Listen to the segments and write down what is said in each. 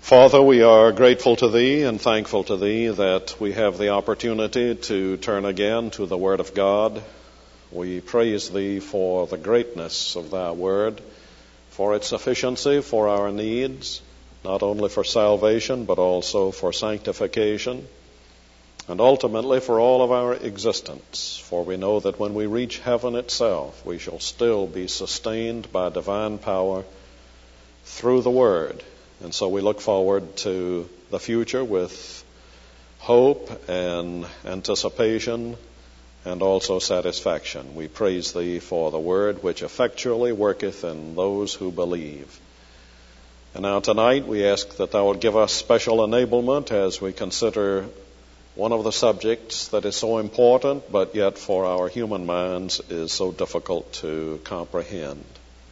Father, we are grateful to Thee and thankful to Thee that we have the opportunity to turn again to the Word of God. We praise Thee for the greatness of Thy Word, for its sufficiency for our needs, not only for salvation, but also for sanctification, and ultimately for all of our existence. For we know that when we reach heaven itself, we shall still be sustained by divine power through the Word. And so we look forward to the future with hope and anticipation and also satisfaction. We praise Thee for the Word which effectually worketh in those who believe. And now tonight we ask that Thou would give us special enablement as we consider one of the subjects that is so important, but yet for our human minds is so difficult to comprehend.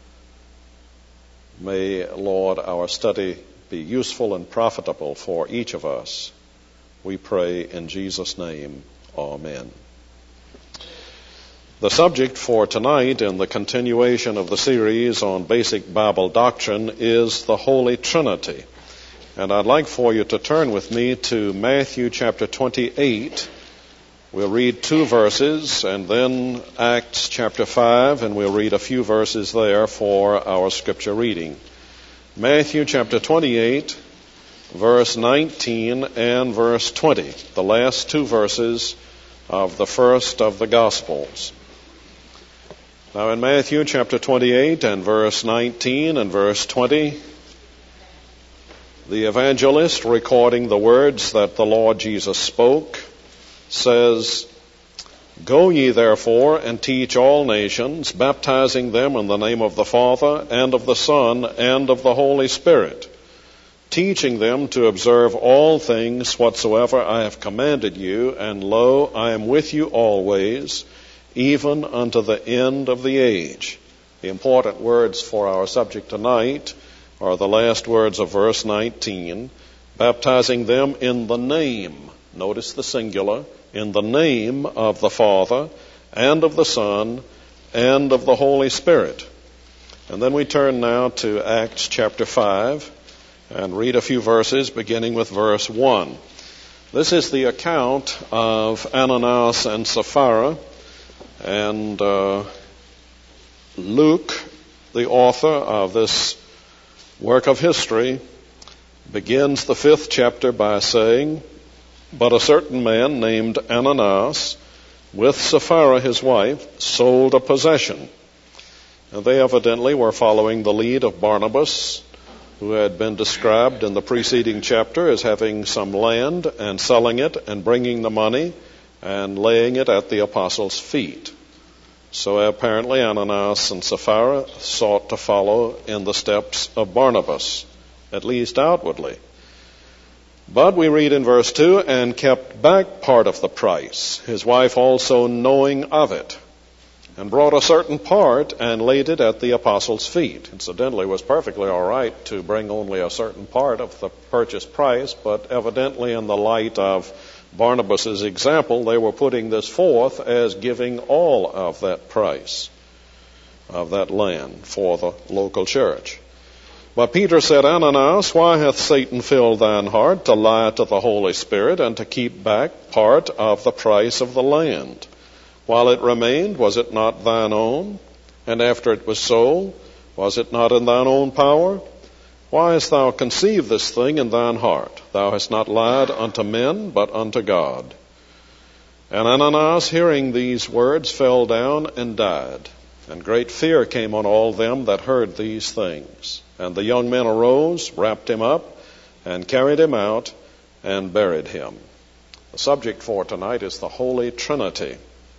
May, Lord, our study be useful and profitable for each of us. We pray in Jesus' name. Amen. The subject for tonight in the continuation of the series on basic Bible doctrine is the Holy Trinity. And I'd like for you to turn with me to Matthew chapter 28. We'll read 2 verses, and then Acts chapter 5, and we'll read a few verses there for our scripture reading. Matthew chapter 28, verse 19 and verse 20, the last 2 verses of the first of the Gospels. Now in Matthew chapter 28 and verse 19 and verse 20, the evangelist recording the words that the Lord Jesus spoke says, "Go ye therefore and teach all nations, baptizing them in the name of the Father and of the Son and of the Holy Spirit, teaching them to observe all things whatsoever I have commanded you, and lo, I am with you always, even unto the end of the age." The important words for our subject tonight are the last words of verse 19, baptizing them in the name, notice the singular, in the name of the Father and of the Son and of the Holy Spirit. And then we turn now to Acts chapter 5 and read a few verses beginning with verse 1. This is the account of Ananias and Sapphira, and Luke, the author of this work of history, begins the 5th chapter by saying, "But a certain man named Ananias, with Sapphira his wife, sold a possession." And they evidently were following the lead of Barnabas, who had been described in the preceding chapter as having some land and selling it and bringing the money and laying it at the apostles' feet. So apparently Ananias and Sapphira sought to follow in the steps of Barnabas, at least outwardly. But we read in verse 2, "and kept back part of the price, his wife also knowing of it, and brought a certain part and laid it at the apostles' feet." Incidentally, it was perfectly all right to bring only a certain part of the purchase price, but evidently in the light of Barnabas' example, they were putting this forth as giving all of that price, of that land, for the local church. "But Peter said, Ananias, why hath Satan filled thine heart to lie to the Holy Spirit and to keep back part of the price of the land? While it remained, was it not thine own? And after it was sold, was it not in thine own power? Why hast thou conceived this thing in thine heart? Thou hast not lied unto men, but unto God." And Ananias, hearing these words, fell down and died. And great fear came on all them that heard these things. And the young men arose, wrapped him up, and carried him out, and buried him. The subject for tonight is the Holy Trinity.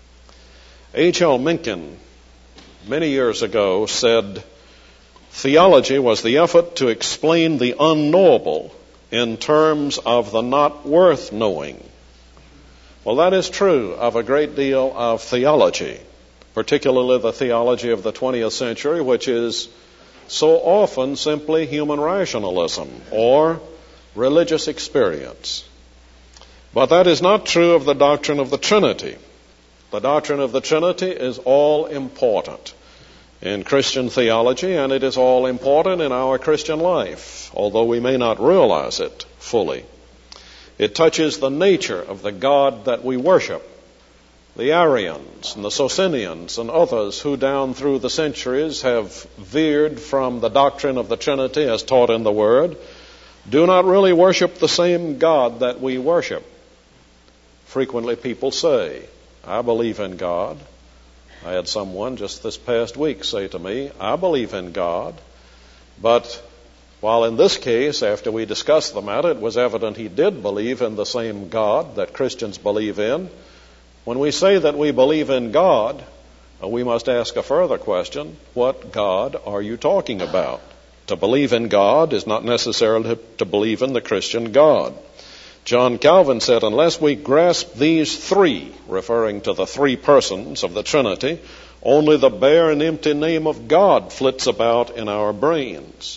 H.L. Mencken, many years ago, said, "Theology was the effort to explain the unknowable in terms of the not worth knowing." Well, that is true of a great deal of theology, particularly the theology of the 20th century, which is so often simply human rationalism or religious experience. But that is not true of the doctrine of the Trinity. The doctrine of the Trinity is all important. in Christian theology, and it is all important in our Christian life, although we may not realize it fully. It touches the nature of the God that we worship. The Arians and the Socinians and others who down through the centuries have veered from the doctrine of the Trinity as taught in the Word do not really worship the same God that we worship. Frequently people say, I believe in God. I had someone just this past week say to me, I believe in God. But while in this case, after we discussed the matter, it was evident he did believe in the same God that Christians believe in, when we say that we believe in God, we must ask a further question. What God are you talking about? To believe in God is not necessarily to believe in the Christian God. John Calvin said, unless we grasp these three, referring to the three persons of the Trinity, only the bare and empty name of God flits about in our brains.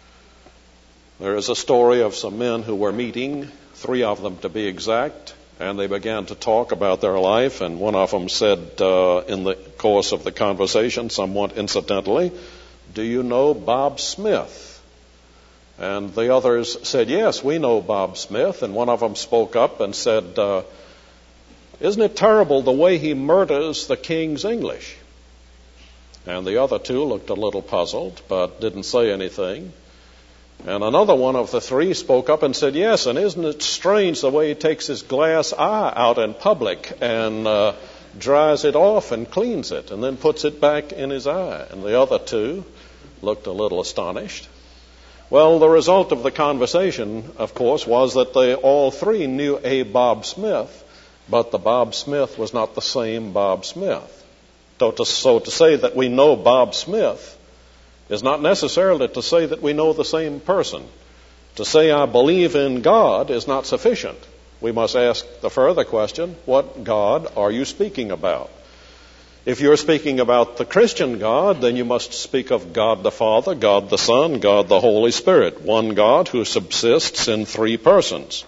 There is a story of some men who were meeting, 3 of them to be exact, and they began to talk about their life, and one of them said in the course of the conversation, somewhat incidentally, do you know Bob Smith? And the others said, yes, we know Bob Smith. And one of them spoke up and said, isn't it terrible the way he murders the King's English? And the other 2 looked a little puzzled, but didn't say anything. And another one of the 3 spoke up and said, yes, and isn't it strange the way he takes his glass eye out in public and dries it off and cleans it and then puts it back in his eye? And the other 2 looked a little astonished. Well, the result of the conversation, of course, was that they all 3 knew a Bob Smith, but the Bob Smith was not the same Bob Smith. So to say that we know Bob Smith is not necessarily to say that we know the same person. To say I believe in God is not sufficient. We must ask the further question, what God are you speaking about? If you're speaking about the Christian God, then you must speak of God the Father, God the Son, God the Holy Spirit, one God who subsists in 3 persons.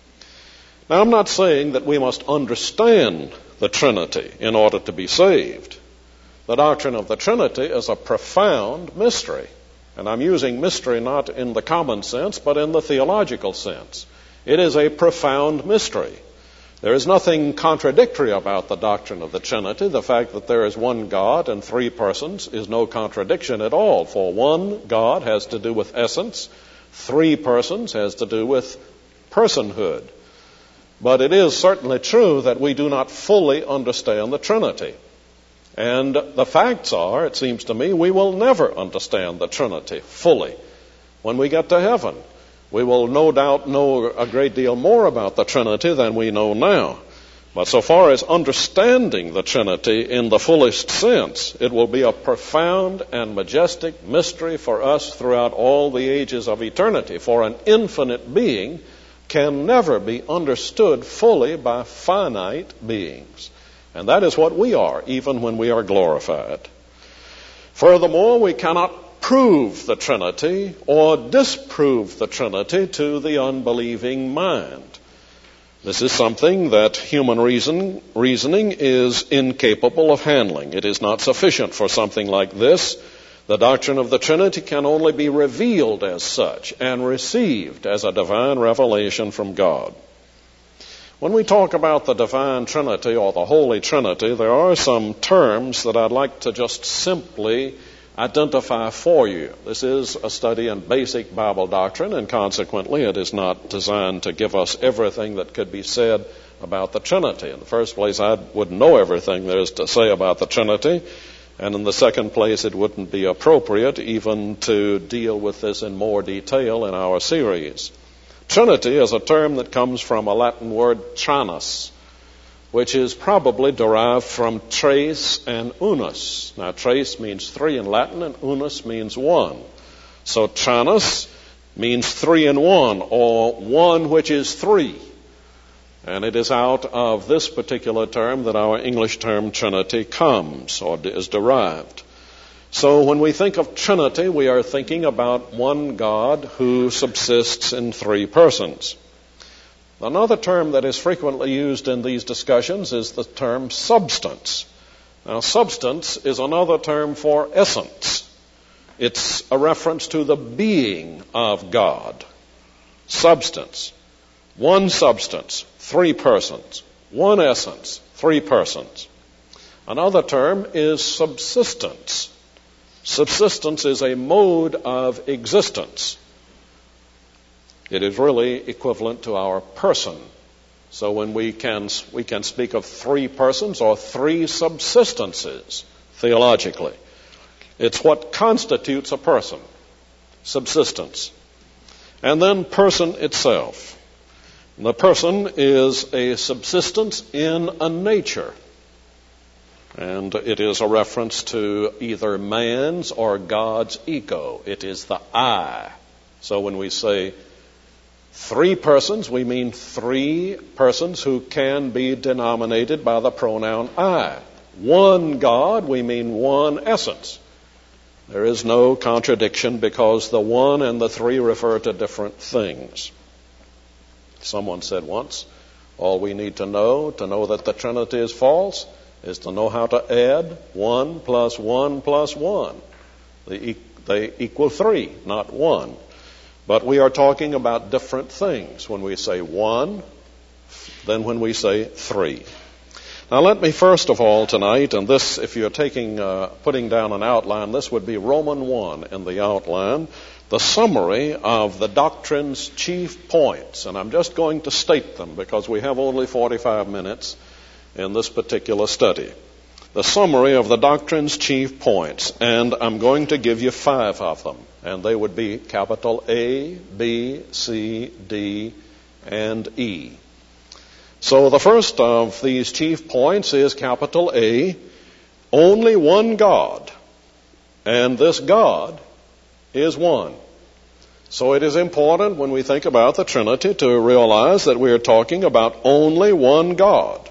Now, I'm not saying that we must understand the Trinity in order to be saved. The doctrine of the Trinity is a profound mystery. And I'm using mystery not in the common sense, but in the theological sense. It is a profound mystery. There is nothing contradictory about the doctrine of the Trinity. The fact that there is one God and 3 persons is no contradiction at all. For one God has to do with essence, 3 persons has to do with personhood. But it is certainly true that we do not fully understand the Trinity. And the facts are, it seems to me, we will never understand the Trinity fully. When we get to heaven, we will no doubt know a great deal more about the Trinity than we know now. But so far as understanding the Trinity in the fullest sense, it will be a profound and majestic mystery for us throughout all the ages of eternity. For an infinite being can never be understood fully by finite beings. And that is what we are, even when we are glorified. Furthermore, we cannot prove the Trinity or disprove the Trinity to the unbelieving mind. This is something that human reasoning is incapable of handling. It is not sufficient for something like this. The doctrine of the Trinity can only be revealed as such and received as a divine revelation from God. When we talk about the divine Trinity or the Holy Trinity, there are some terms that I'd like to just simply identify for you. This is a study in basic Bible doctrine, and consequently it is not designed to give us everything that could be said about the Trinity. In the first place, I wouldn't know everything there is to say about the Trinity, and in the second place, it wouldn't be appropriate even to deal with this in more detail in our series. Trinity is a term that comes from a Latin word trinus, which is probably derived from tres and unus. Now, tres means 3 in Latin, and unus means 1. So trinus means 3 in 1, or 1 which is 3. And it is out of this particular term that our English term Trinity comes, or is derived. So when we think of Trinity, we are thinking about one God who subsists in 3 persons. Another term that is frequently used in these discussions is the term substance. Now, substance is another term for essence. It's a reference to the being of God. Substance. One substance, three persons. One essence, three persons. Another term is subsistence. Subsistence is a mode of existence. It is really equivalent to our person. So when we can speak of three persons or three subsistences theologically. It's what constitutes a person, subsistence. And then person itself. The person is a subsistence in a nature. And it is a reference to either man's or God's ego. It is the I. So when we say three persons, we mean three persons who can be denominated by the pronoun I. One God, we mean one essence. There is no contradiction because the one and the three refer to different things. Someone said once, all we need to know that the Trinity is false is to know how to add 1 plus 1 plus 1. They equal 3, not 1. But we are talking about different things when we say 1 than when we say 3. Now let me first of all tonight, and this, if you're putting down an outline, this would be Roman 1 in the outline, the summary of the doctrine's chief points. And I'm just going to state them because we have only 45 minutes in this particular study. The summary of the doctrine's chief points, and I'm going to give you 5 of them, and they would be capital A, B, C, D, and E. So the first of these chief points is capital A, only one God, and this God is one. So it is important when we think about the Trinity to realize that we are talking about only one God.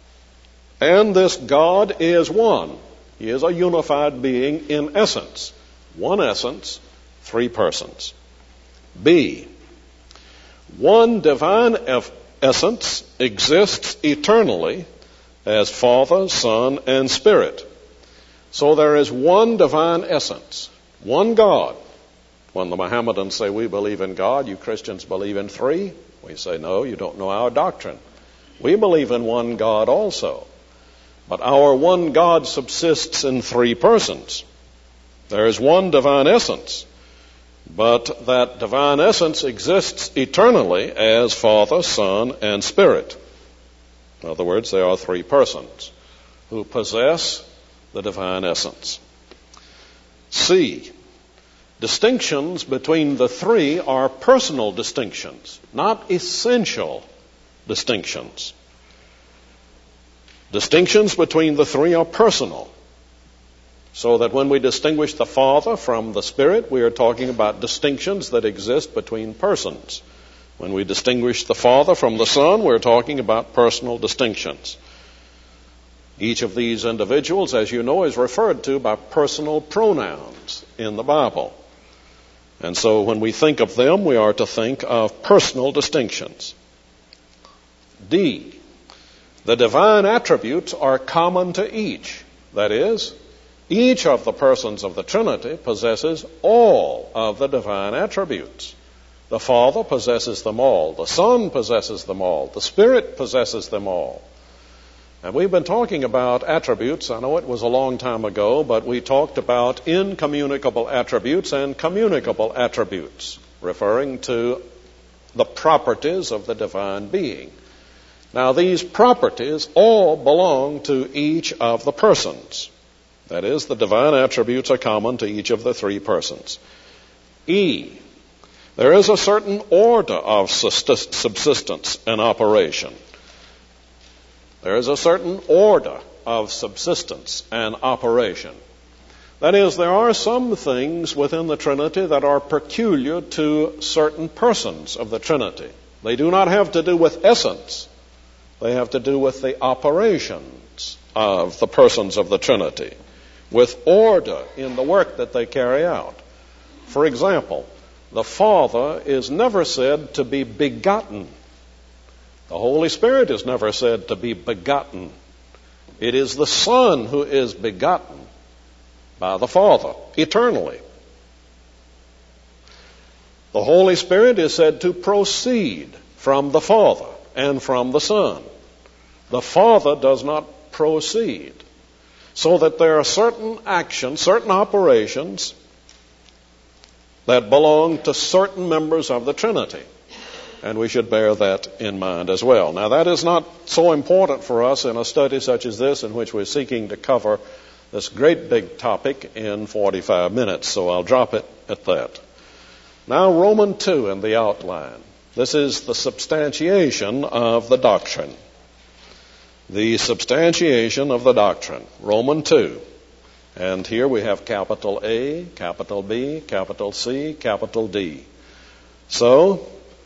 And this God is one. He is a unified being in essence. One essence, three persons. B, one divine essence exists eternally as Father, Son, and Spirit. So there is one divine essence, one God. When the Mohammedans say we believe in God, you Christians believe in three. We say, no, you don't know our doctrine. We believe in one God also. But our one God subsists in three persons. There is one divine essence. But that divine essence exists eternally as Father, Son, and Spirit. In other words, there are three persons who possess the divine essence. C, distinctions between the three are personal distinctions, not essential distinctions. Distinctions between the three are personal. So that when we distinguish the Father from the Spirit, we are talking about distinctions that exist between persons. When we distinguish the Father from the Son, we're talking about personal distinctions. Each of these individuals, as you know, is referred to by personal pronouns in the Bible. And so when we think of them, we are to think of personal distinctions. D, the divine attributes are common to each. That is, each of the persons of the Trinity possesses all of the divine attributes. The Father possesses them all. The Son possesses them all. The Spirit possesses them all. And we've been talking about attributes. I know it was a long time ago, but we talked about incommunicable attributes and communicable attributes, referring to the properties of the divine being. Now, these properties all belong to each of the persons. That is, the divine attributes are common to each of the three persons. E, there is a certain order of subsistence and operation. There is a certain order of subsistence and operation. That is, there are some things within the Trinity that are peculiar to certain persons of the Trinity. They do not have to do with essence. They have to do with the operations of the persons of the Trinity, with order in the work that they carry out. For example, the Father is never said to be begotten. The Holy Spirit is never said to be begotten. It is the Son who is begotten by the Father eternally. The Holy Spirit is said to proceed from the Father and from the Son. The Father does not proceed. So that there are certain actions, certain operations that belong to certain members of the Trinity. And we should bear that in mind as well. Now, that is not so important for us in a study such as this, in which we're seeking to cover this great big topic in 45 minutes, so I'll drop it at that. Now, Romans 2 in the outline. This is the substantiation of the doctrine. The substantiation of the doctrine. Romans 2. And here we have capital A, capital B, capital C, capital D. So,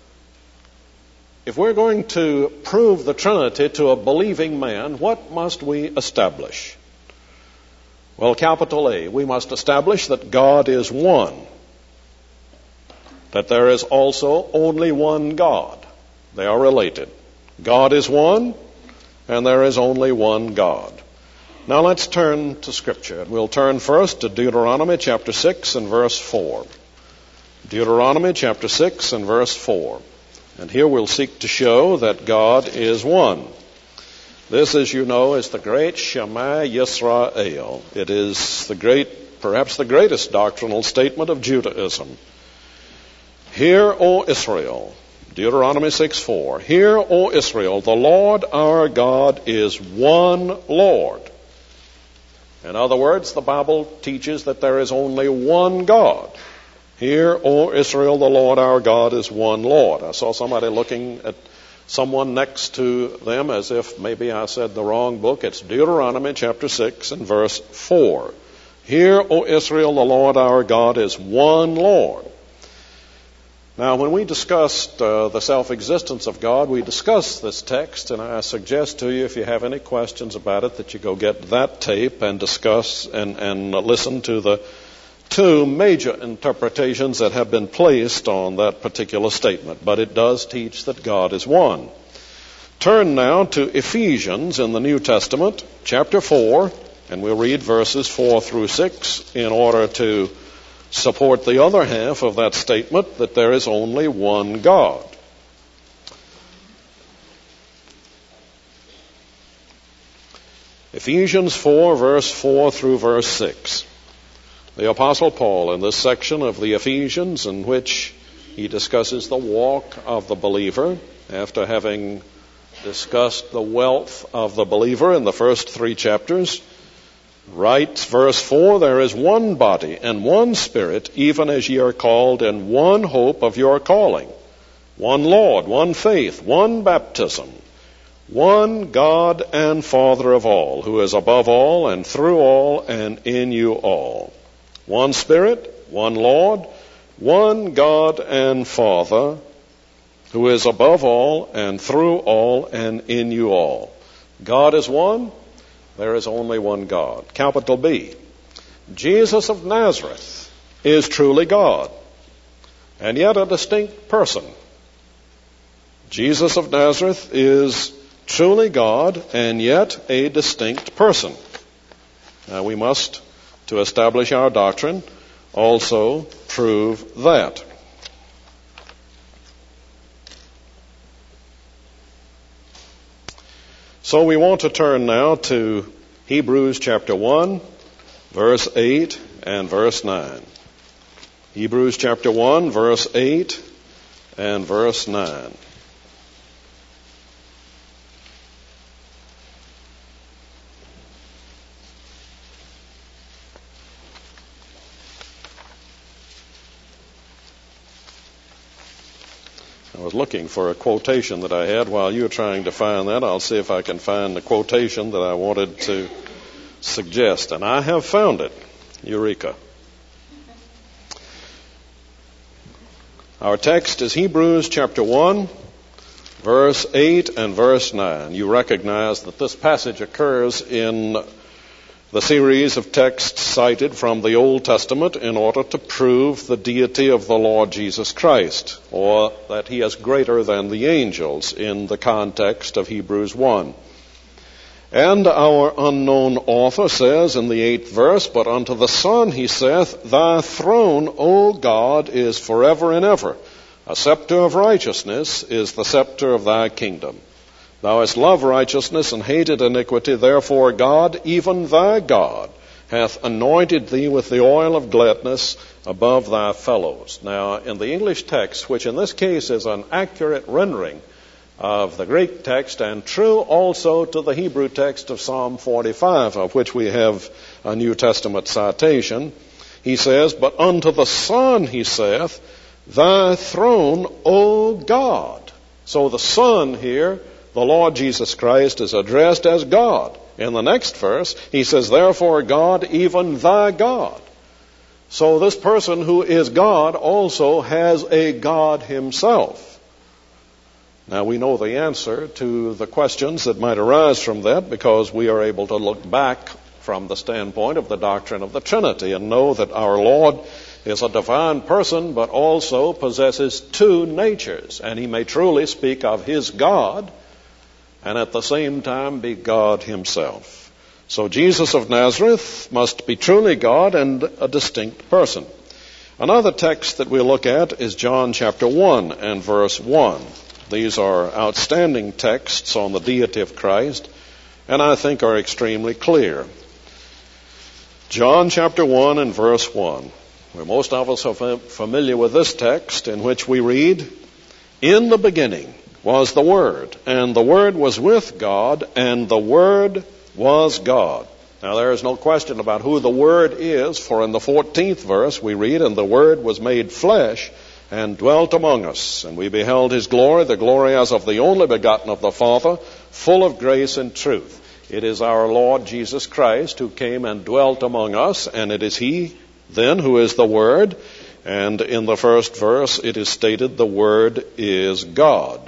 if we're going to prove the Trinity to a believing man, what must we establish? Well, capital A, we must establish that God is one. That there is also only one God. They are related. God is one, and there is only one God. Now let's turn to Scripture. We'll turn first to Deuteronomy chapter 6 and verse 4. Deuteronomy chapter 6 and verse 4. And here we'll seek to show that God is one. This, as you know, is the great Shema Yisrael. It is perhaps the greatest doctrinal statement of Judaism. Hear, O Israel, Deuteronomy 6:4. Hear, O Israel, the Lord our God is one Lord. In other words, the Bible teaches that there is only one God. Hear, O Israel, the Lord our God is one Lord. I saw somebody looking at someone next to them as if maybe I said the wrong book. It's Deuteronomy chapter 6 and verse 4. Hear, O Israel, the Lord our God is one Lord. Now, when we discussed the self-existence of God, we discussed this text, and I suggest to you, if you have any questions about it, that you go get that tape and discuss and listen to the two major interpretations that have been placed on that particular statement. But it does teach that God is one. Turn now to Ephesians in the New Testament, chapter 4, and we'll read verses 4 through 6 in order to support the other half of that statement that there is only one God. Ephesians 4, verse 4 through verse 6. The Apostle Paul, in this section of the Ephesians, in which he discusses the walk of the believer, after having discussed the wealth of the believer in the first 3 chapters, writes, verse 4, there is one body and one Spirit, even as ye are called in one hope of your calling, one Lord, one faith, one baptism, one God and Father of all, who is above all and through all and in you all. One Spirit, one Lord, one God and Father, who is above all and through all and in you all. God is one. There is only one God. Capital B. Jesus of Nazareth is truly God, and yet a distinct person. Jesus of Nazareth is truly God, and yet a distinct person. Now we must, to establish our doctrine, also prove that. So we want to turn now to Hebrews chapter 1, verse 8 and verse 9. Hebrews chapter 1, verse 8 and verse 9. I was looking for a quotation that I had. While you're trying to find that, I'll see if I can find the quotation that I wanted to suggest. And I have found it. Eureka. Our text is Hebrews chapter 1, verse 8 and verse 9. You recognize that this passage occurs in the series of texts cited from the Old Testament in order to prove the deity of the Lord Jesus Christ, or that he is greater than the angels in the context of Hebrews 1. And our unknown author says in the 8th verse, "But unto the Son he saith, Thy throne, O God, is forever and ever. A scepter of righteousness is the scepter of thy kingdom. Thou hast loved righteousness and hated iniquity. Therefore God, even thy God, hath anointed thee with the oil of gladness above thy fellows." Now, in the English text, which in this case is an accurate rendering of the Greek text and true also to the Hebrew text of Psalm 45, of which we have a New Testament citation, he says, "But unto the Son he saith, Thy throne, O God." So the Son here, the Lord Jesus Christ, is addressed as God. In the next verse, he says, "Therefore God, even thy God." So this person who is God also has a God himself. Now we know the answer to the questions that might arise from that because we are able to look back from the standpoint of the doctrine of the Trinity and know that our Lord is a divine person but also possesses two natures, and he may truly speak of his God and at the same time be God himself. So Jesus of Nazareth must be truly God and a distinct person. Another text that we look at is John chapter 1 and verse 1. These are outstanding texts on the deity of Christ, and I think are extremely clear. John chapter 1 and verse 1, where most of us are familiar with this text, in which we read, "In the beginning was the Word, and the Word was with God, and the Word was God." Now there is no question about who the Word is, for in the 14th verse we read, "And the Word was made flesh, and dwelt among us. And we beheld his glory, the glory as of the only begotten of the Father, full of grace and truth." It is our Lord Jesus Christ who came and dwelt among us, and it is he then who is the Word. And in the first verse it is stated the Word is God.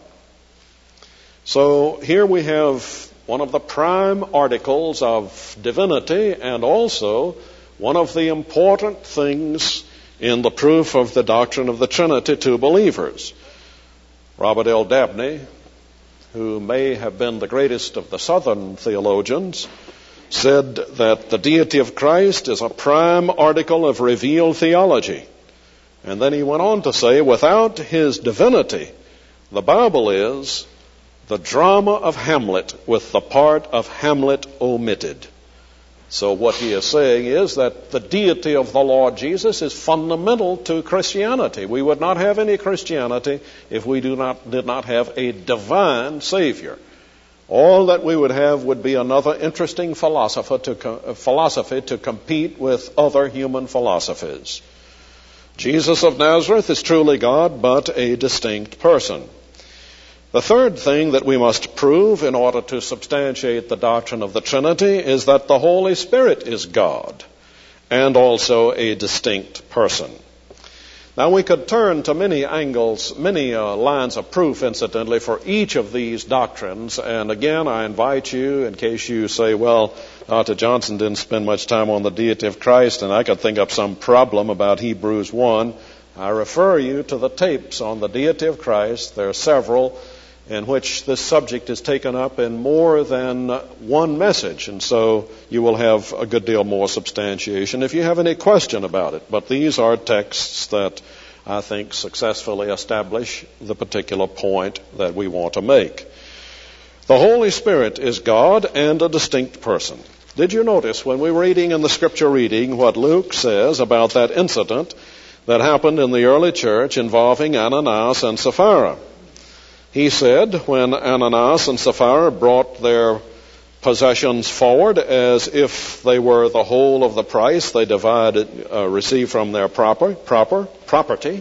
So here we have one of the prime articles of divinity and also one of the important things in the proof of the doctrine of the Trinity to believers. Robert L. Dabney, who may have been the greatest of the Southern theologians, said that the deity of Christ is a prime article of revealed theology. And then he went on to say, without his divinity, the Bible is the drama of Hamlet with the part of Hamlet omitted. So what he is saying is that the deity of the Lord Jesus is fundamental to Christianity. We would not have any Christianity if we did not have a divine Savior. All that we would have would be another interesting philosophy to compete with other human philosophies. Jesus of Nazareth is truly God, but a distinct person. The third thing that we must prove in order to substantiate the doctrine of the Trinity is that the Holy Spirit is God and also a distinct person. Now we could turn to many angles, many lines of proof, incidentally, for each of these doctrines. And again, I invite you, in case you say, well, Dr. Johnson didn't spend much time on the deity of Christ and I could think up some problem about Hebrews 1, I refer you to the tapes on the deity of Christ. There are several in which this subject is taken up in more than one message, and so you will have a good deal more substantiation if you have any question about it. But these are texts that I think successfully establish the particular point that we want to make. The Holy Spirit is God and a distinct person. Did you notice when we were reading in the scripture reading what Luke says about that incident that happened in the early church involving Ananias and Sapphira? He said, when Ananias and Sapphira brought their possessions forward as if they were the whole of the price they received from their property,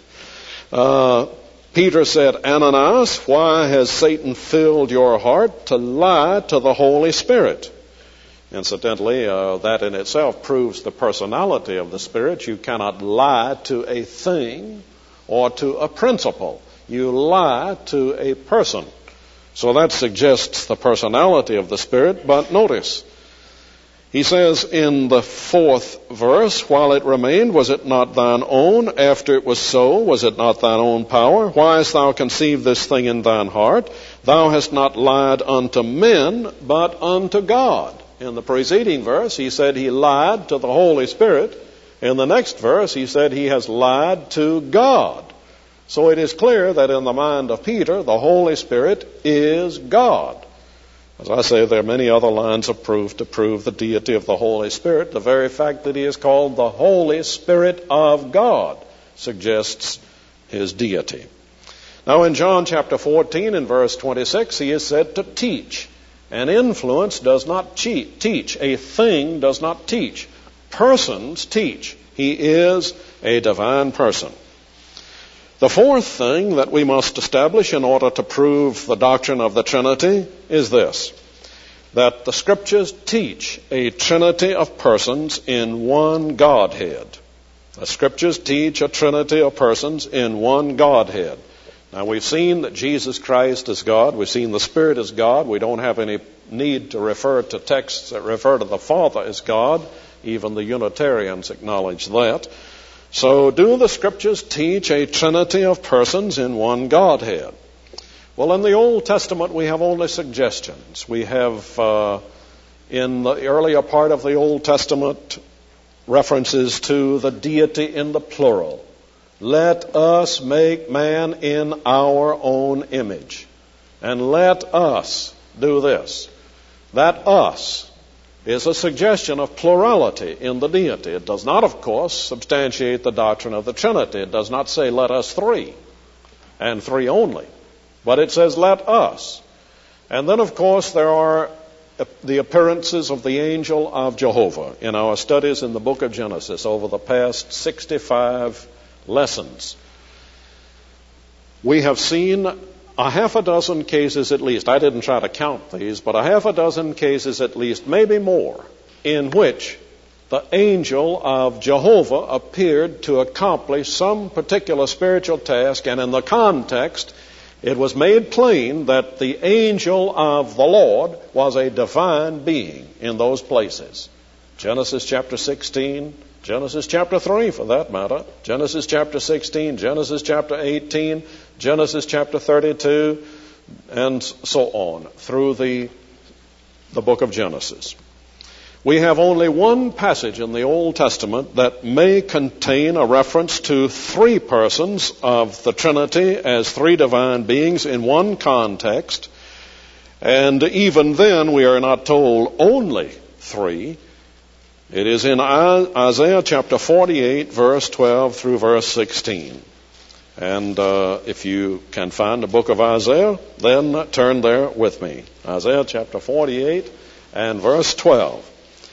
Peter said, Ananias, why has Satan filled your heart to lie to the Holy Spirit? Incidentally, that in itself proves the personality of the Spirit. You cannot lie to a thing or to a principle. You lie to a person. So that suggests the personality of the Spirit. But notice, He says in the 4th verse, while it remained, was it not thine own? After it was so, was it not thine own power? Why hast thou conceived this thing in thine heart? Thou hast not lied unto men, but unto God. In the preceding verse, he said he lied to the Holy Spirit. In the next verse, he said he has lied to God. So it is clear that in the mind of Peter, the Holy Spirit is God. As I say, there are many other lines of proof to prove the deity of the Holy Spirit. The very fact that he is called the Holy Spirit of God suggests his deity. Now in John chapter 14 and verse 26, he is said to teach. An influence does not teach. A thing does not teach. Persons teach. He is a divine person. The fourth thing that we must establish in order to prove the doctrine of the Trinity is this, that the Scriptures teach a Trinity of persons in one Godhead. The Scriptures teach a Trinity of persons in one Godhead. Now we've seen that Jesus Christ is God. We've seen the Spirit is God. We don't have any need to refer to texts that refer to the Father as God. Even the Unitarians acknowledge that. So do the Scriptures teach a Trinity of persons in one Godhead? Well, in the Old Testament we have only suggestions. We have in the earlier part of the Old Testament references to the deity in the plural. Let us make man in our own image. And let us do this. That us is a suggestion of plurality in the deity. It does not, of course, substantiate the doctrine of the Trinity. It does not say, let us three, and three only. But it says, let us. And then, of course, there are the appearances of the angel of Jehovah in our studies in the book of Genesis over the past 65 lessons. We have seen a half a dozen cases at least, I didn't try to count these, but a half a dozen cases at least, maybe more, in which the angel of Jehovah appeared to accomplish some particular spiritual task, and in the context, it was made plain that the angel of the Lord was a divine being in those places. Genesis chapter 16, Genesis chapter 3 for that matter, Genesis chapter 16, Genesis chapter 18, Genesis chapter 32, and so on through the book of Genesis. We have only one passage in the Old Testament that may contain a reference to three persons of the Trinity as three divine beings in one context, and even then we are not told only three. It is in Isaiah chapter 48, verse 12 through verse 16. And if you can find the book of Isaiah, then turn there with me. Isaiah chapter 48 and verse 12.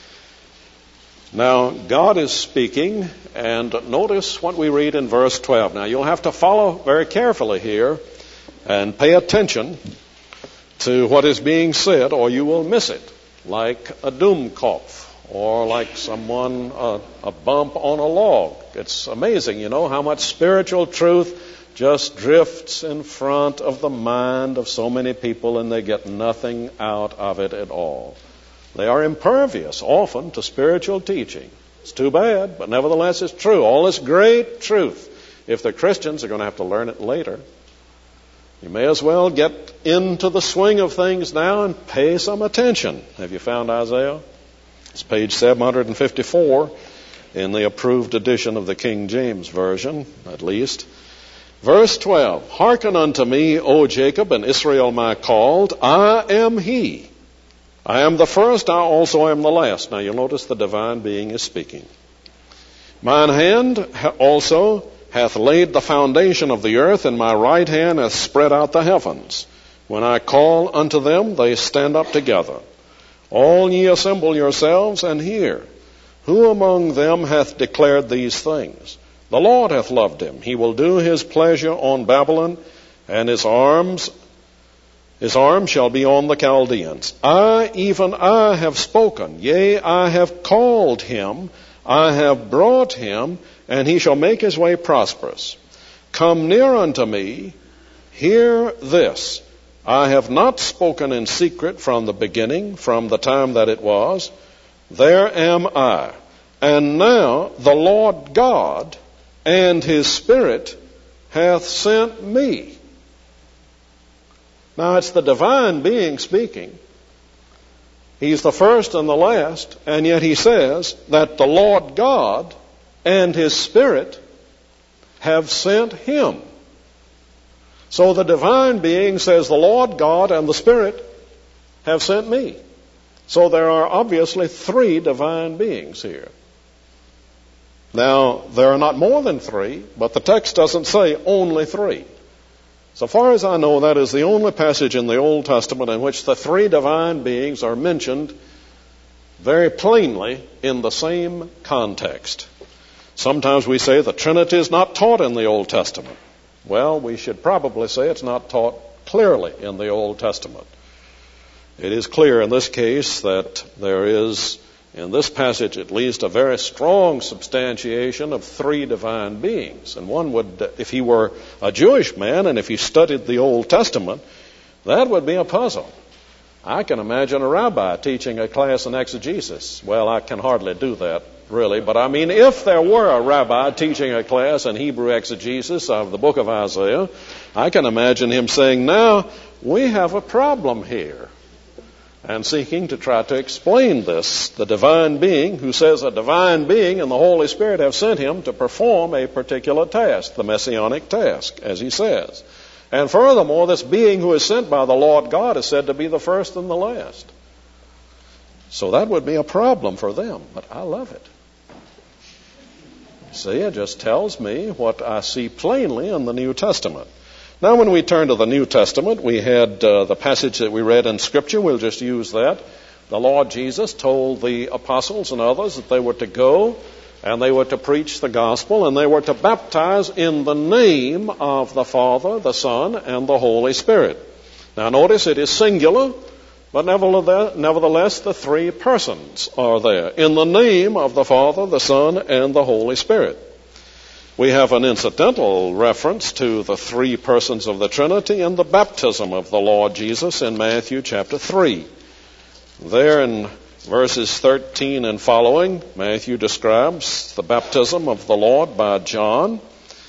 Now, God is speaking, and notice what we read in verse 12. Now, you'll have to follow very carefully here and pay attention to what is being said, or you will miss it, like a Doomkopf, or like someone, a bump on a log. It's amazing, how much spiritual truth just drifts in front of the mind of so many people, and they get nothing out of it at all. They are impervious often to spiritual teaching. It's too bad, but nevertheless it's true. All this great truth, if they're Christians, they're going to have to learn it later. You may as well get into the swing of things now and pay some attention. Have you found Isaiah? It's page 754 in the approved edition of the King James Version, at least. Verse 12, Hearken unto me, O Jacob, and Israel my called. I am he. I am the first, I also am the last. Now you'll notice the divine being is speaking. Mine hand also hath laid the foundation of the earth, and my right hand hath spread out the heavens. When I call unto them, they stand up together. All ye assemble yourselves and hear. Who among them hath declared these things? The Lord hath loved him. He will do his pleasure on Babylon, and his arm shall be on the Chaldeans. I, even I, have spoken. Yea, I have called him. I have brought him, and he shall make his way prosperous. Come near unto me. Hear this. I have not spoken in secret from the beginning, from the time that it was. there am I. And now the Lord God and his Spirit hath sent me. Now it's the divine being speaking. He's the first and the last, and yet he says that the Lord God and his Spirit have sent him. So the divine being says the Lord God and the Spirit have sent me. So there are obviously three divine beings here. Now, there are not more than three, but the text doesn't say only three. So far as I know, that is the only passage in the Old Testament in which the three divine beings are mentioned very plainly in the same context. Sometimes we say the Trinity is not taught in the Old Testament. Well, we should probably say it's not taught clearly in the Old Testament. It is clear in this case that there is, in this passage at least, a very strong substantiation of three divine beings. And one would, if he were a Jewish man and if he studied the Old Testament, that would be a puzzle. I can imagine a rabbi teaching a class in exegesis. Well, I can hardly do that, really. But I mean, if there were a rabbi teaching a class in Hebrew exegesis of the book of Isaiah, I can imagine him saying, now, we have a problem here. And seeking to try to explain this, the divine being who says a divine being and the Holy Spirit have sent him to perform a particular task, the messianic task, as he says. And furthermore, this being who is sent by the Lord God is said to be the first and the last. So that would be a problem for them, but I love it. See, it just tells me what I see plainly in the New Testament. Now, when we turn to the New Testament, we had the passage that we read in Scripture. We'll just use that. The Lord Jesus told the apostles and others that they were to go and they were to preach the gospel and they were to baptize in the name of the Father, the Son, and the Holy Spirit. Now, notice it is singular, but nevertheless the three persons are there. In the name of the Father, the Son, and the Holy Spirit. We have an incidental reference to the three persons of the Trinity in the baptism of the Lord Jesus in Matthew chapter 3. There in verses 13 and following, Matthew describes the baptism of the Lord by John.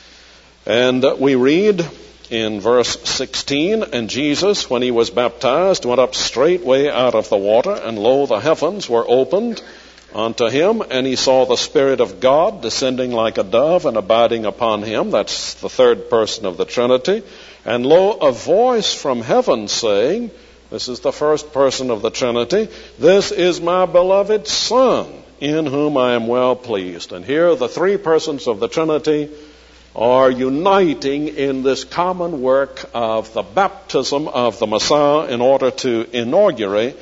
And we read in verse 16, and Jesus, when he was baptized, went up straightway out of the water, and lo, the heavens were opened unto him, and he saw the Spirit of God descending like a dove and abiding upon him. That's the third person of the Trinity. And lo, a voice from heaven saying, this is the first person of the Trinity, this is my beloved Son, in whom I am well pleased. And here the three persons of the Trinity are uniting in this common work of the baptism of the Messiah in order to inaugurate,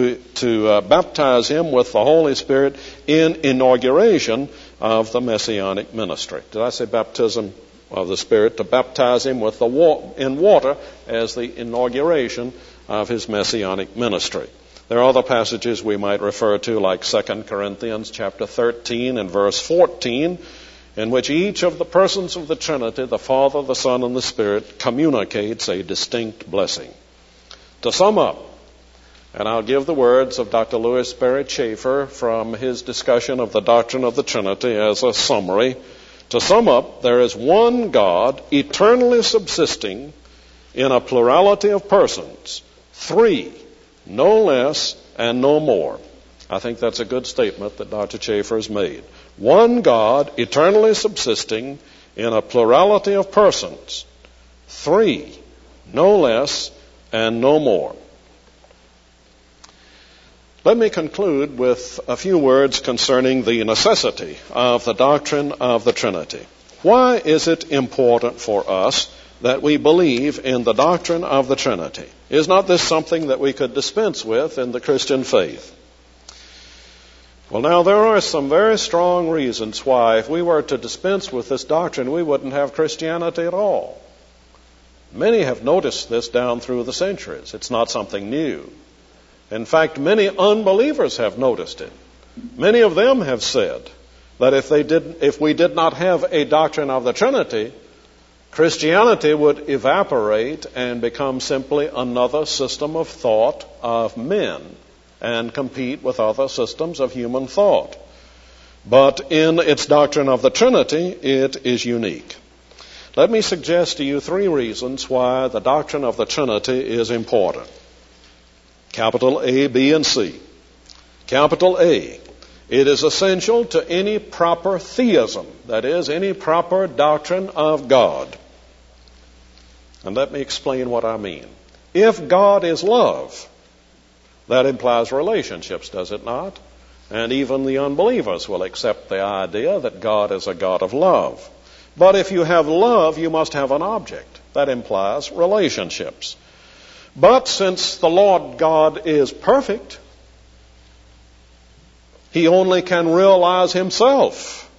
to baptize him with the Holy Spirit in inauguration of the Messianic ministry. Did I say baptism of the Spirit? To baptize him with in water as the inauguration of his Messianic ministry. There are other passages we might refer to, like 2 Corinthians chapter 13 and verse 14, in which each of the persons of the Trinity, the Father, the Son, and the Spirit, communicates a distinct blessing. To sum up, and I'll give the words of Dr. Louis Sperry Chafer from his discussion of the doctrine of the Trinity as a summary. To sum up, there is one God eternally subsisting in a plurality of persons, three, no less and no more. I think that's a good statement that Dr. Chafer has made. One God eternally subsisting in a plurality of persons, three, no less and no more. Let me conclude with a few words concerning the necessity of the doctrine of the Trinity. Why is it important for us that we believe in the doctrine of the Trinity? Is not this something that we could dispense with in the Christian faith? Well, now, there are some very strong reasons why, if we were to dispense with this doctrine, we wouldn't have Christianity at all. Many have noticed this down through the centuries. It's not something new. In fact, many unbelievers have noticed it. Many of them have said that if we did not have a doctrine of the Trinity, Christianity would evaporate and become simply another system of thought of men and compete with other systems of human thought. But in its doctrine of the Trinity, it is unique. Let me suggest to you 3 reasons why the doctrine of the Trinity is important. Capital A, B, and C. Capital A, it is essential to any proper theism, that is, any proper doctrine of God. And let me explain what I mean. If God is love, that implies relationships, does it not? And even the unbelievers will accept the idea that God is a God of love. But if you have love, you must have an object. That implies relationships. But since the Lord God is perfect, He only can realize Himself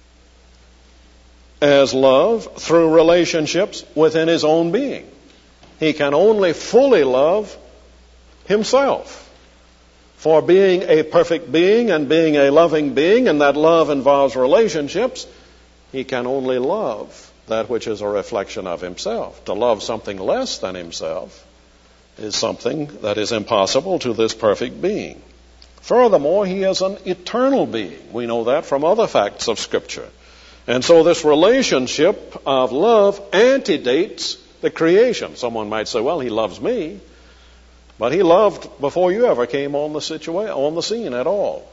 as love through relationships within His own being. He can only fully love Himself. For being a perfect being and being a loving being, and that love involves relationships, He can only love that which is a reflection of Himself. To love something less than Himself is something that is impossible to this perfect being. Furthermore, He is an eternal being. We know that from other facts of Scripture. And so this relationship of love antedates the creation. Someone might say, well, He loves me. But He loved before you ever came on the scene at all.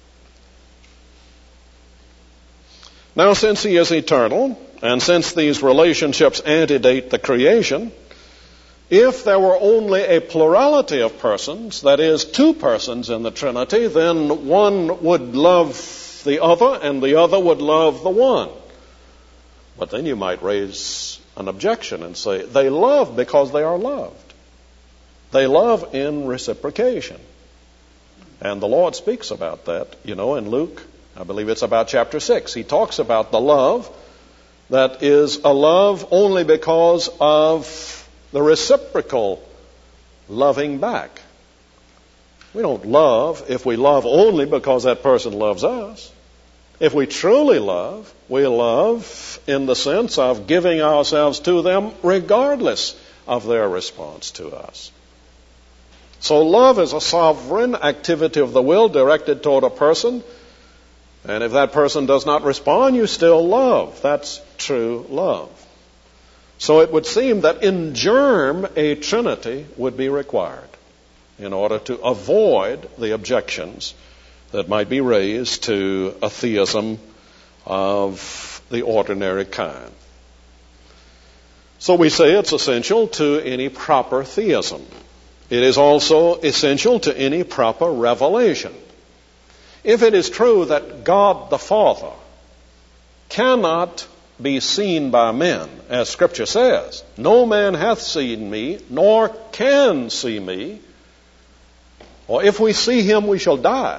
Now, since He is eternal, and since these relationships antedate the creation, if there were only a plurality of persons, that is, 2 persons in the Trinity, then one would love the other and the other would love the one. But then you might raise an objection and say, they love because they are loved. They love in reciprocation. And the Lord speaks about that, in Luke. I believe it's about chapter 6. He talks about the love that is a love only because of the reciprocal loving back. We don't love if we love only because that person loves us. If we truly love, we love in the sense of giving ourselves to them regardless of their response to us. So love is a sovereign activity of the will directed toward a person. And if that person does not respond, you still love. That's true love. So it would seem that in germ a Trinity would be required in order to avoid the objections that might be raised to a theism of the ordinary kind. So we say it's essential to any proper theism. It is also essential to any proper revelation. If it is true that God the Father cannot be seen by men, as Scripture says, no man hath seen me, nor can see me, or if we see Him, we shall die.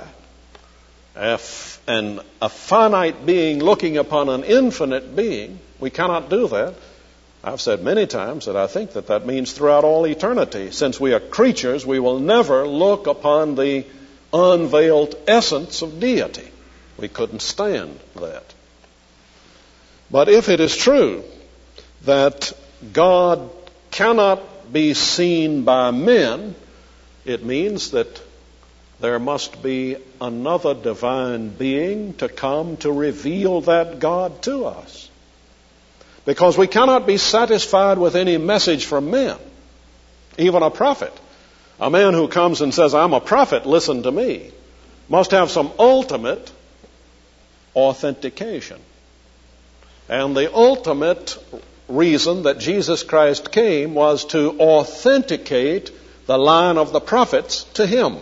If a finite being looking upon an infinite being, we cannot do that. I've said many times that I think that means throughout all eternity. Since we are creatures, we will never look upon the unveiled essence of deity. We couldn't stand that. But if it is true that God cannot be seen by men, it means that there must be another divine being to come to reveal that God to us. Because we cannot be satisfied with any message from men, even a prophet. A man who comes and says, I'm a prophet, listen to me, must have some ultimate authentication. And the ultimate reason that Jesus Christ came was to authenticate the line of the prophets to Him.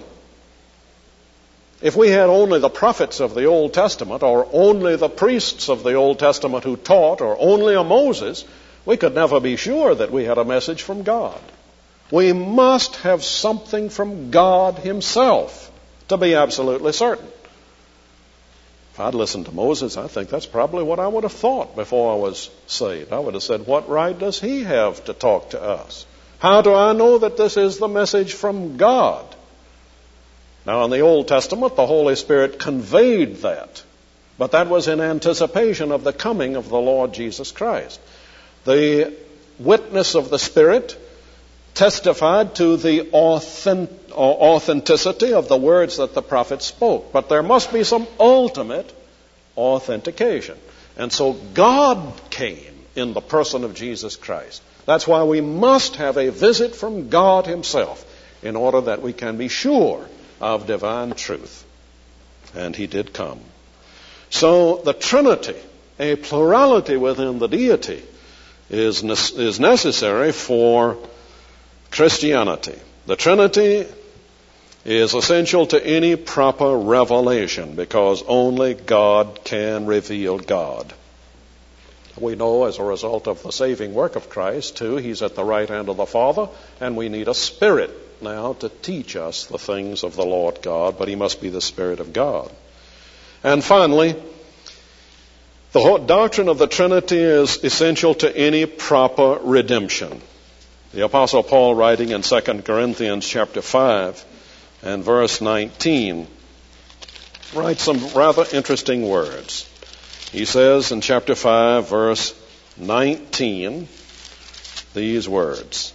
If we had only the prophets of the Old Testament, or only the priests of the Old Testament who taught, or only a Moses, we could never be sure that we had a message from God. We must have something from God Himself to be absolutely certain. If I'd listened to Moses, I think that's probably what I would have thought before I was saved. I would have said, what right does he have to talk to us? How do I know that this is the message from God? Now, in the Old Testament, the Holy Spirit conveyed that. But that was in anticipation of the coming of the Lord Jesus Christ. The witness of the Spirit testified to the authenticity of the words that the prophet spoke. But there must be some ultimate authentication. And so God came in the person of Jesus Christ. That's why we must have a visit from God himself in order that we can be sure of divine truth. And he did come. So the Trinity, a plurality within the deity, is necessary for Christianity. The Trinity is essential to any proper revelation because only God can reveal God. We know as a result of the saving work of Christ, too, he's at the right hand of the Father, and we need a Spirit now to teach us the things of the Lord God, but he must be the Spirit of God. And finally, the whole doctrine of the Trinity is essential to any proper redemption. The Apostle Paul, writing in 2 Corinthians chapter 5 and verse 19, writes some rather interesting words. He says in chapter 5, verse 19, these words,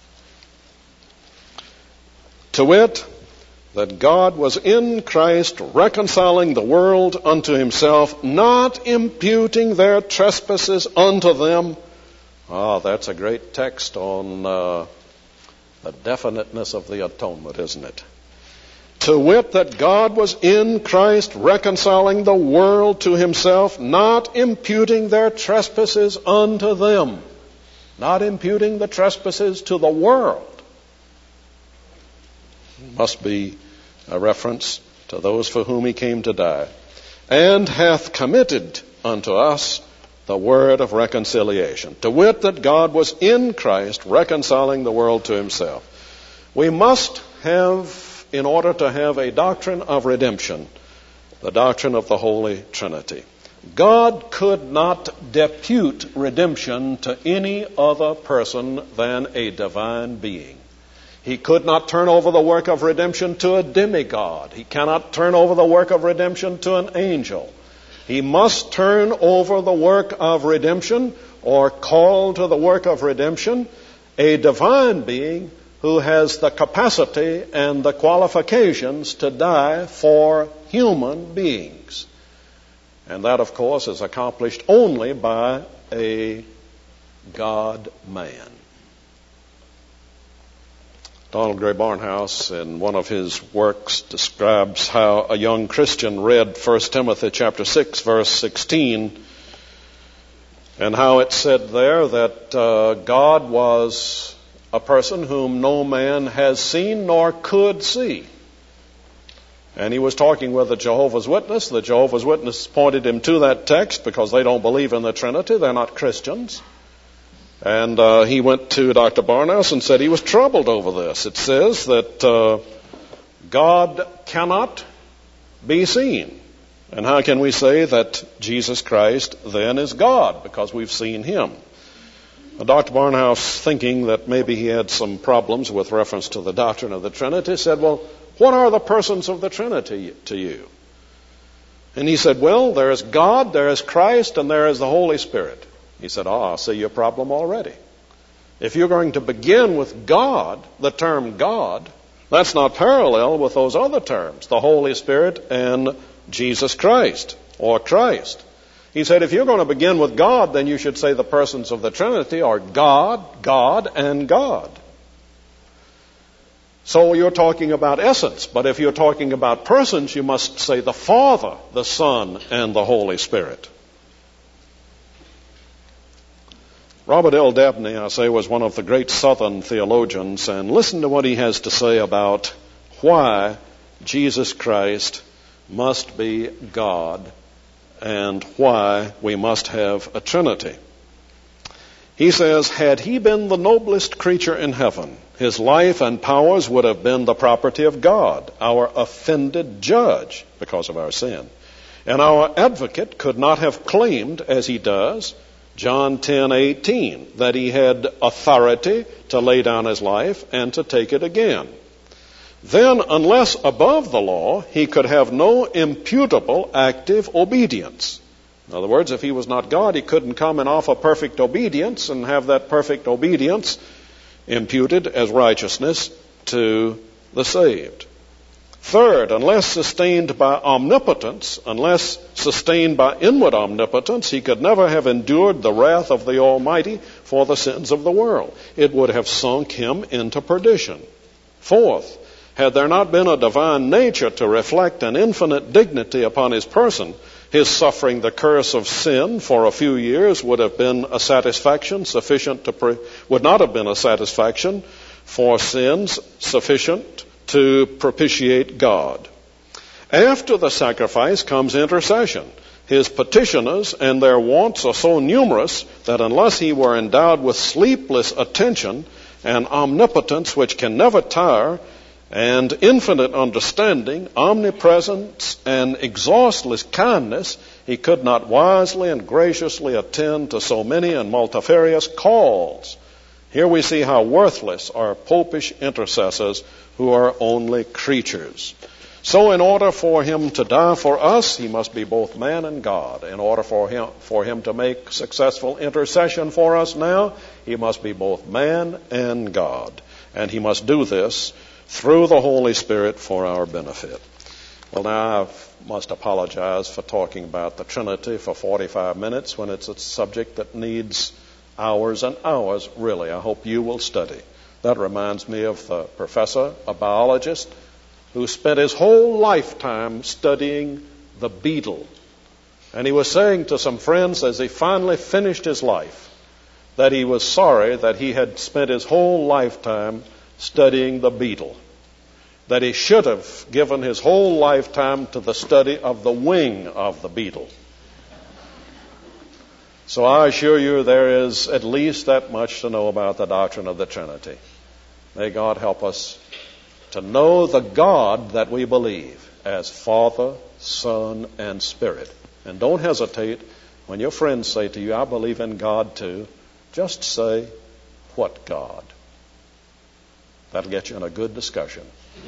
to wit, that God was in Christ reconciling the world unto himself, not imputing their trespasses unto them. That's a great text on the definiteness of the atonement, isn't it? To wit, that God was in Christ reconciling the world to himself, not imputing their trespasses unto them. Not imputing the trespasses to the world. Must be a reference to those for whom he came to die. And hath committed unto us the word of reconciliation. To wit, that God was in Christ reconciling the world to himself. We must have, in order to have a doctrine of redemption, the doctrine of the Holy Trinity. God could not depute redemption to any other person than a divine being. He could not turn over the work of redemption to a demigod. He cannot turn over the work of redemption to an angel. He must turn over the work of redemption, or call to the work of redemption, a divine being who has the capacity and the qualifications to die for human beings. And that, of course, is accomplished only by a God-man. Donald Gray Barnhouse, in one of his works, describes how a young Christian read 1 Timothy chapter 6, verse 16, and how it said there that God was a person whom no man has seen nor could see. And he was talking with a Jehovah's Witness. The Jehovah's Witness pointed him to that text because they don't believe in the Trinity. They're not Christians. And he went to Dr. Barnhouse and said he was troubled over this. It says that God cannot be seen. And how can we say that Jesus Christ then is God? Because we've seen him. Dr. Barnhouse, thinking that maybe he had some problems with reference to the doctrine of the Trinity, said, well, what are the persons of the Trinity to you? And he said, well, there is God, there is Christ, and there is the Holy Spirit. He said, I see your problem already. If you're going to begin with God, the term God, that's not parallel with those other terms, the Holy Spirit and Jesus Christ, or Christ. He said, if you're going to begin with God, then you should say the persons of the Trinity are God, God, and God. So you're talking about essence, but if you're talking about persons, you must say the Father, the Son, and the Holy Spirit. Robert L. Dabney, I say, was one of the great Southern theologians, and listen to what he has to say about why Jesus Christ must be God and why we must have a Trinity. He says, had he been the noblest creature in heaven, his life and powers would have been the property of God, our offended judge because of our sin. And our advocate could not have claimed, as he does, John 10:18, that he had authority to lay down his life and to take it again. Then, unless above the law, he could have no imputable active obedience. In other words, if he was not God, he couldn't come and offer perfect obedience and have that perfect obedience imputed as righteousness to the saved. Third, unless sustained by omnipotence, unless sustained by inward omnipotence, he could never have endured the wrath of the Almighty for the sins of the world. It would have sunk him into perdition. Fourth, had there not been a divine nature to reflect an infinite dignity upon his person, his suffering the curse of sin for a few years would have been a satisfaction sufficient to would not have been a satisfaction for sins sufficient to propitiate God. After the sacrifice comes intercession. His petitioners and their wants are so numerous that unless he were endowed with sleepless attention and omnipotence which can never tire, and infinite understanding, omnipresence, and exhaustless kindness, he could not wisely and graciously attend to so many and multifarious calls. Here we see how worthless are popish intercessors who are only creatures. So in order for him to die for us, he must be both man and God. In order for him to make successful intercession for us now, he must be both man and God. And he must do this through the Holy Spirit for our benefit. Well, now I must apologize for talking about the Trinity for 45 minutes when it's a subject that needs hours and hours, really. I hope you will study. That reminds me of the professor, a biologist, who spent his whole lifetime studying the beetle. And he was saying to some friends as he finally finished his life that he was sorry that he had spent his whole lifetime studying the beetle, that he should have given his whole lifetime to the study of the wing of the beetle. So I assure you there is at least that much to know about the doctrine of the Trinity. May God help us to know the God that we believe as Father, Son, and Spirit. And don't hesitate when your friends say to you, I believe in God too. Just say, what God? That'll get you in a good discussion.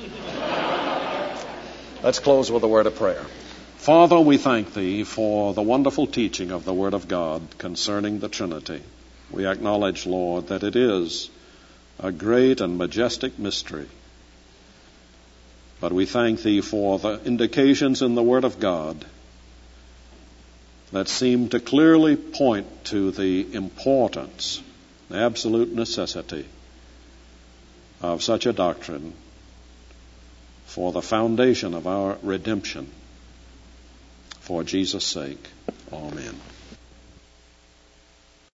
Let's close with a word of prayer. Father, we thank Thee for the wonderful teaching of the Word of God concerning the Trinity. We acknowledge, Lord, that it is a great and majestic mystery. But we thank Thee for the indications in the Word of God that seem to clearly point to the importance, the absolute necessity of such a doctrine for the foundation of our redemption. For Jesus' sake, amen.